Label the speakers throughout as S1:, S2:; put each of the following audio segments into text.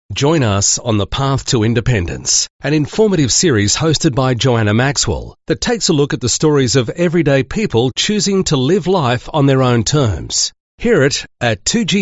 S1: Join us on The Path to Independence, an informative series hosted by Joanna Maxwell that takes a look at the stories of everyday people choosing to live life on their own terms. Hear it at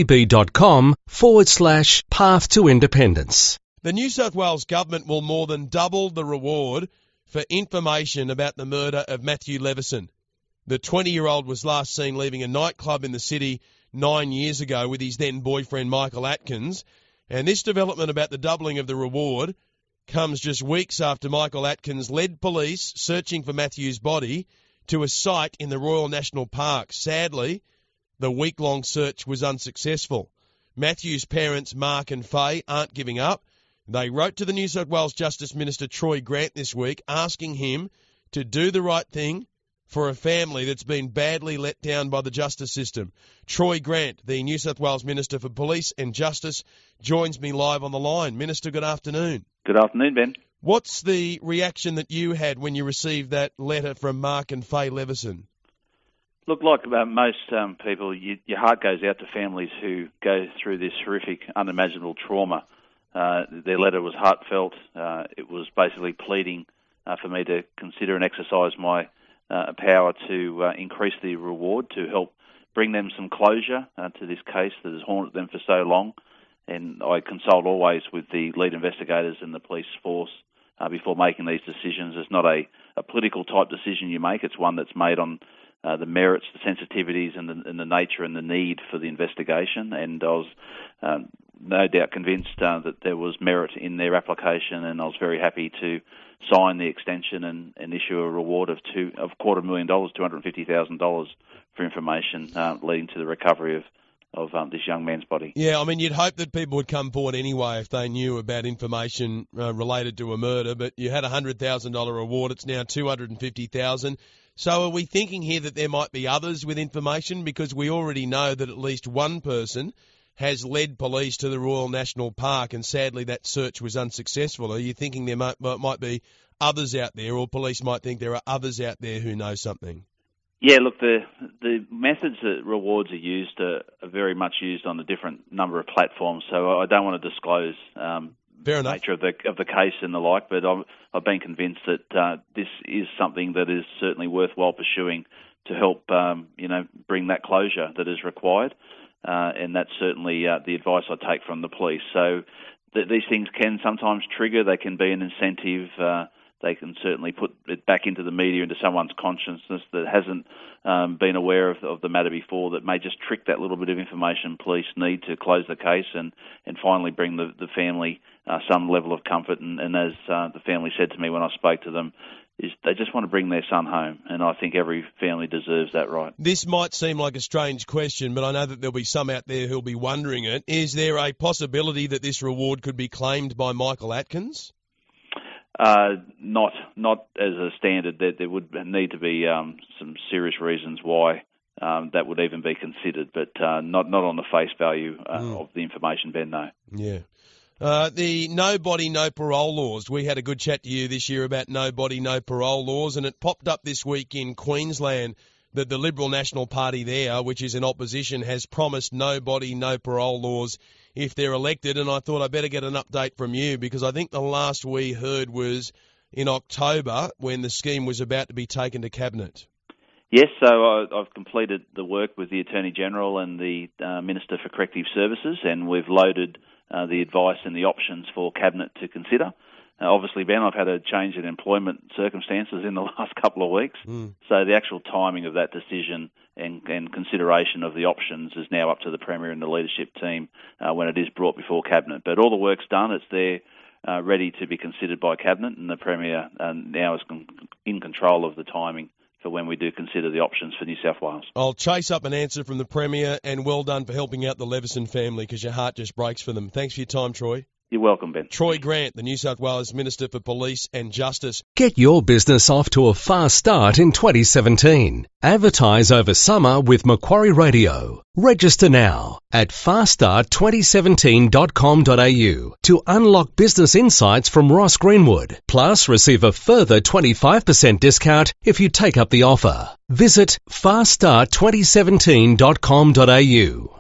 S1: 2gb.com/Path to Independence.
S2: The New South Wales Government will more than double the reward for information about the murder of Matthew Leveson. The 20-year-old was last seen leaving a nightclub in the city 9 years ago with his then-boyfriend Michael Atkins. And this development about the doubling of the reward comes just weeks after Michael Atkins led police searching for Matthew's body to a site in the Royal National Park. Sadly, the week-long search was unsuccessful. Matthew's parents, Mark and Faye, aren't giving up. They wrote to the New South Wales Justice Minister Troy Grant this week asking him to do the right thing for a family that's been badly let down by the justice system. Troy Grant, the New South Wales Minister for Police and Justice, joins me live on the line. Minister, good afternoon.
S3: Good afternoon, Ben.
S2: What's the reaction that you had when you received that letter from Mark and Faye Leveson?
S3: Look, like most people, your heart goes out to families who go through this horrific, unimaginable trauma. Their letter was heartfelt. It was basically pleading for me to consider and exercise my power to increase the reward to help bring them some closure to this case that has haunted them for so long. And I consult always with the lead investigators and the police force before making these decisions. It's not a political type decision you make. It's one that's made on the merits, the sensitivities and the nature and the need for the investigation. And I was no doubt convinced that there was merit in their application, and I was very happy to sign the extension and issue a reward of $250,000, $250,000 for information leading to the recovery of this young man's body.
S2: Yeah, I mean, you'd hope that people would come forward anyway if they knew about information related to a murder, but you had a $100,000 reward. It's now $250,000. So are we thinking here that there might be others with information? Because we already know that at least one person has led police to the Royal National Park, and sadly that search was unsuccessful. Are you thinking there might be others out there, or police might think there are others out there who know something?
S3: Yeah, look, the methods that rewards are used are very much used on a different number of platforms, so I don't want to disclose the nature of the case and the like, but I've been convinced that this is something that is certainly worthwhile pursuing to help bring that closure that is required. And that's certainly the advice I take from the police. So these things can sometimes trigger. They can be an incentive. They can certainly put it back into the media, into someone's consciousness that hasn't been aware of the matter before, that may just trick that little bit of information police need to close the case and finally bring the family some level of comfort. And as the family said to me when I spoke to them, is they just want to bring their son home, and I think every family deserves that right.
S2: This might seem like a strange question, but I know that there'll be some out there who'll be wondering it. Is there a possibility that this reward could be claimed by Michael Atkins? Not as a standard. There would need to be some serious reasons why that would even be considered, but not on the face value of the information, Ben, no. Yeah. The no body, no parole laws. We had a good chat to you this year about no body, no parole laws, and it popped up this week in Queensland that the Liberal National Party there, which is in opposition, has promised no body, no parole laws if they're elected. And I thought I'd better get an update from you, because I think the last we heard was in October when the scheme was about to be taken to Cabinet.
S3: Yes, so I've completed the work with the Attorney-General and the Minister for Corrective Services, and we've loaded the advice and the options for Cabinet to consider. Obviously, Ben, I've had a change in employment circumstances in the last couple of weeks, so the actual timing of that decision and consideration of the options is now up to the Premier and the leadership team when it is brought before Cabinet. But all the work's done. It's there ready to be considered by Cabinet, and the Premier now is in control of the timing for when we do consider the options for New South Wales.
S2: I'll chase up an answer from the Premier, and well done for helping out the Leveson family, because your heart just breaks for them. Thanks for your time, Troy.
S3: You're welcome, Ben.
S2: Troy Grant, the New South Wales Minister for Police and Justice.
S1: Get your business off to a fast start in 2017. Advertise over summer with Macquarie Radio. Register now at faststartTwenty17.com.au to unlock business insights from Ross Greenwood. Plus, receive a further 25% discount if you take up the offer. Visit faststartTwenty17.com.au.